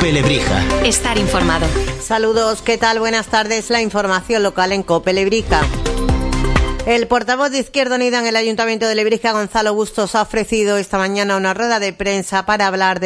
COPE Lebrija. Estar informado. Saludos, ¿qué tal? Buenas tardes. La información local en COPE Lebrija. El portavoz de Izquierda Unida en el Ayuntamiento de Lebrija, Gonzalo Bustos, ha ofrecido esta mañana una rueda de prensa para hablar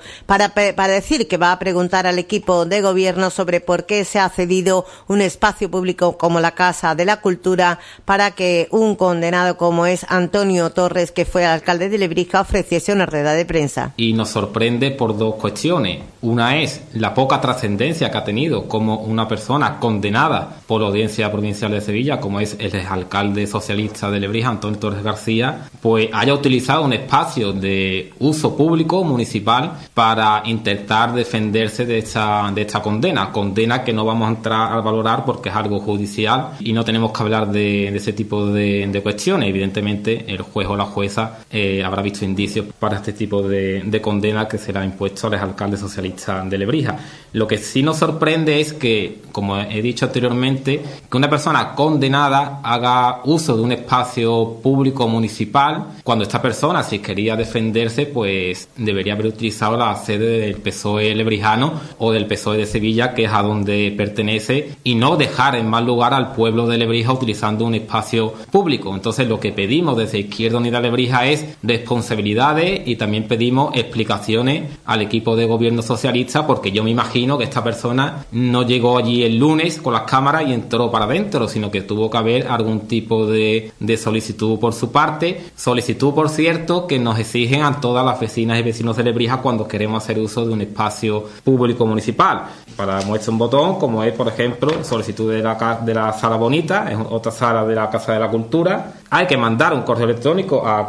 para decir que va a preguntar al equipo de gobierno sobre por qué se ha cedido un espacio público como la Casa de la Cultura para que un condenado como es Antonio Torres, que fue alcalde de Lebrija, ofreciese una rueda de prensa. Y nos sorprende por dos cuestiones. Una es la poca trascendencia que ha tenido como una persona condenada por la Audiencia Provincial de Sevilla, como es el exalcalde socialista de Lebrija, Antonio Torres García, pues haya utilizado un espacio de uso público municipal para intentar defenderse de esta condena que no vamos a entrar a valorar porque es algo judicial y no tenemos que hablar de ese tipo de cuestiones. Evidentemente el juez o la jueza habrá visto indicios para este tipo de condena que será impuesto al exalcalde socialista de Lebrija. Lo que sí nos sorprende es que, como he dicho anteriormente, que una persona condenada haga uso de un espacio público municipal cuando esta persona, si quería defenderse, pues debería haber utilizado la sede del PSOE lebrijano o del PSOE de Sevilla, que es a donde pertenece, y no dejar en mal lugar al pueblo de Lebrija utilizando un espacio público. Entonces lo que pedimos desde Izquierda Unida Lebrija es responsabilidades y también pedimos explicaciones al equipo de gobierno socialista, porque yo me imagino que esta persona no llegó allí el lunes con las cámaras y entró para adentro, sino que tuvo que haber algún tipo de solicitud por su parte, solicitud, por cierto, que nos exigen a todas las vecinas y vecinos de Lebrija cuando queremos hacer uso de un espacio público municipal. Para muestra un botón, como es, por ejemplo, solicitud de la Sala Bonita, es otra sala de la Casa de la Cultura. Hay que mandar un correo electrónico a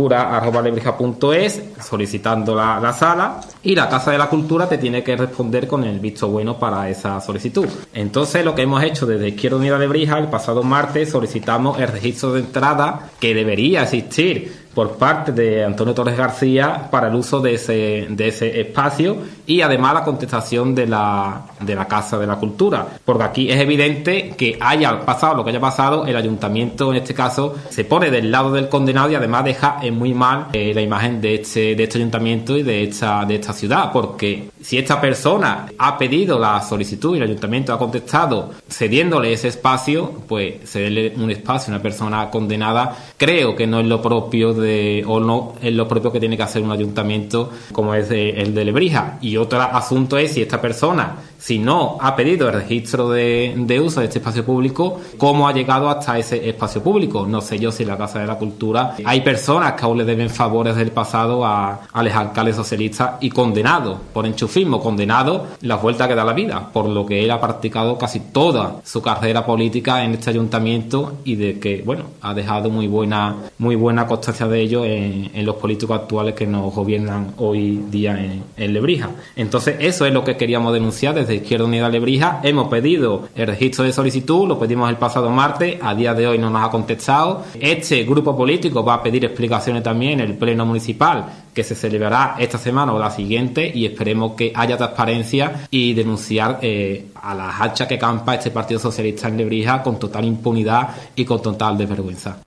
cultura@lebrija.es solicitando la sala, y la Casa de la Cultura te tiene que responder con el visto bueno para esa solicitud. Entonces, lo que hemos hecho desde Izquierda Unida Lebrija, el pasado martes solicitamos el registro de entrada que debería existir por parte de Antonio Torres García para el uso de ese espacio, y además la contestación de la Casa de la Cultura, porque aquí es evidente que haya pasado lo que haya pasado, el ayuntamiento en este caso se pone del lado del condenado y además deja en muy mal la imagen de este ayuntamiento y de esta ciudad, porque si esta persona ha pedido la solicitud y el ayuntamiento ha contestado cediéndole ese espacio, pues cederle un espacio a una persona condenada creo que no es lo propio o no es lo propio que tiene que hacer un ayuntamiento como es el de Lebrija. Y otro asunto es si esta persona, si no ha pedido el registro de uso de este espacio público, ¿cómo ha llegado hasta ese espacio público? No sé yo si en la Casa de la Cultura hay personas que aún le deben favores del pasado al exalcalde socialista y condenado por enchufismo, condenado las vueltas que da la vida, por lo que él ha practicado casi toda su carrera política en este ayuntamiento, y de que, bueno, ha dejado muy buena constancia de ello en los políticos actuales que nos gobiernan hoy día en Lebrija. Entonces eso es lo que queríamos denunciar desde Izquierda Unida Lebrija. Hemos pedido el registro de solicitud, lo pedimos el pasado martes, a día de hoy no nos ha contestado. Este grupo político va a pedir explicaciones también en el pleno municipal que se celebrará esta semana o la siguiente, y esperemos que haya transparencia y denunciar a las hachas que campa este Partido Socialista en Lebrija con total impunidad y con total desvergüenza.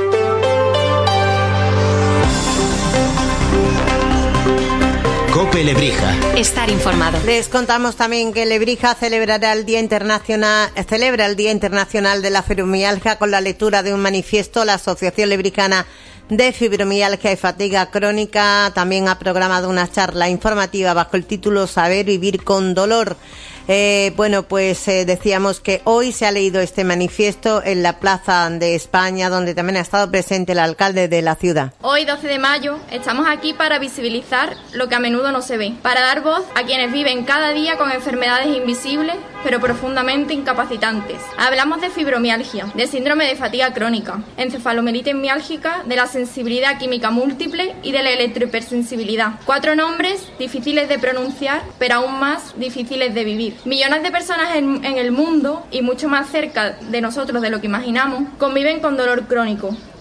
COPE Lebrija. Estar informado. Les contamos también que Lebrija celebra el Día Internacional de la Fibromialgia con la lectura de un manifiesto. La Asociación Lebrijana de Fibromialgia y Fatiga Crónica también ha programado una charla informativa bajo el título Saber vivir con dolor. Decíamos que hoy se ha leído este manifiesto en la Plaza de España, donde también ha estado presente el alcalde de la ciudad. Hoy, 12 de mayo, estamos aquí para visibilizar lo que a menudo no se ve, para dar voz a quienes viven cada día con enfermedades invisibles, pero profundamente incapacitantes. Hablamos de fibromialgia, de síndrome de fatiga crónica, encefalomelitis miálgica, de la sensibilidad química múltiple y de la electrohipersensibilidad. 4 nombres difíciles de pronunciar, pero aún más difíciles de vivir. Millones de personas en el mundo, y mucho más cerca de nosotros de lo que imaginamos, conviven con dolor crónico.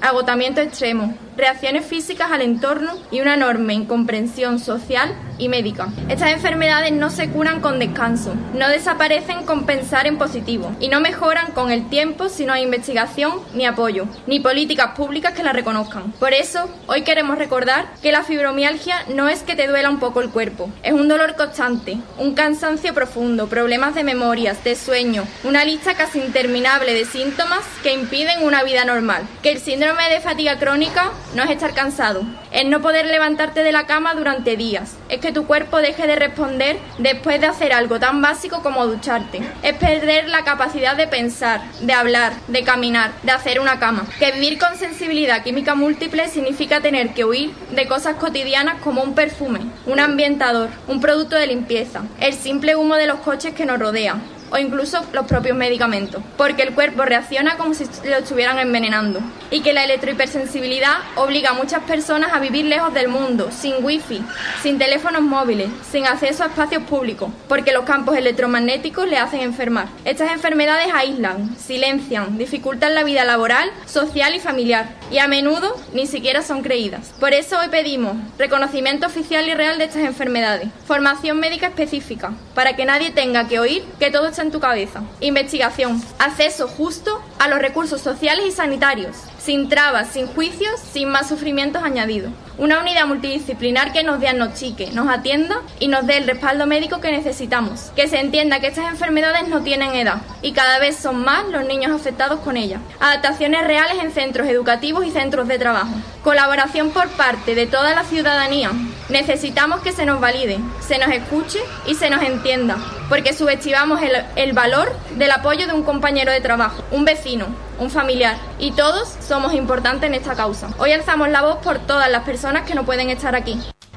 agotamiento extremo, reacciones físicas al entorno y una enorme incomprensión social y médica. Estas enfermedades no se curan con descanso, no desaparecen con pensar en positivo y no mejoran con el tiempo si no hay investigación ni apoyo, ni políticas públicas que la reconozcan. Por eso, hoy queremos recordar que la fibromialgia no es que te duela un poco el cuerpo, es un dolor constante, un cansancio profundo, problemas de memorias, de sueño, una lista casi interminable de síntomas que impiden una vida normal. Que el síndrome de fatiga crónica no es estar cansado, es no poder levantarte de la cama durante días, es que tu cuerpo deje de responder después de hacer algo tan básico como ducharte, es perder la capacidad de pensar, de hablar, de caminar, de hacer una cama. Que vivir con sensibilidad química múltiple significa tener que huir de cosas cotidianas como un perfume, un ambientador, un producto de limpieza, el simple humo de los coches que nos rodean, o incluso los propios medicamentos, porque el cuerpo reacciona como si lo estuvieran envenenando, y que la electrohipersensibilidad obliga a muchas personas a vivir lejos del mundo, sin wifi, sin teléfonos móviles, sin acceso a espacios públicos, porque los campos electromagnéticos le hacen enfermar. Estas enfermedades aíslan, silencian, dificultan la vida laboral, social y familiar, y a menudo ni siquiera son creídas. Por eso hoy pedimos reconocimiento oficial y real de estas enfermedades, formación médica específica, para que nadie tenga que oír que todo está en tu cabeza. Investigación, acceso justo a los recursos sociales y sanitarios, sin trabas, sin juicios, sin más sufrimientos añadidos. Una unidad multidisciplinar que nos diagnostique, nos atienda y nos dé el respaldo médico que necesitamos. Que se entienda que estas enfermedades no tienen edad y cada vez son más los niños afectados con ellas. Adaptaciones reales en centros educativos y centros de trabajo. Colaboración por parte de toda la ciudadanía. Necesitamos que se nos valide, se nos escuche y se nos entienda, porque subestimamos el valor del apoyo de un compañero de trabajo, un vecino, un familiar, y todos somos importantes en esta causa. Hoy alzamos la voz por todas las personas que no pueden estar aquí.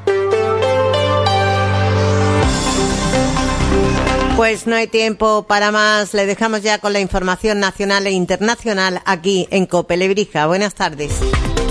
Pues no hay tiempo para más, le dejamos ya con la información nacional e internacional aquí en COPE Lebrija. Buenas tardes.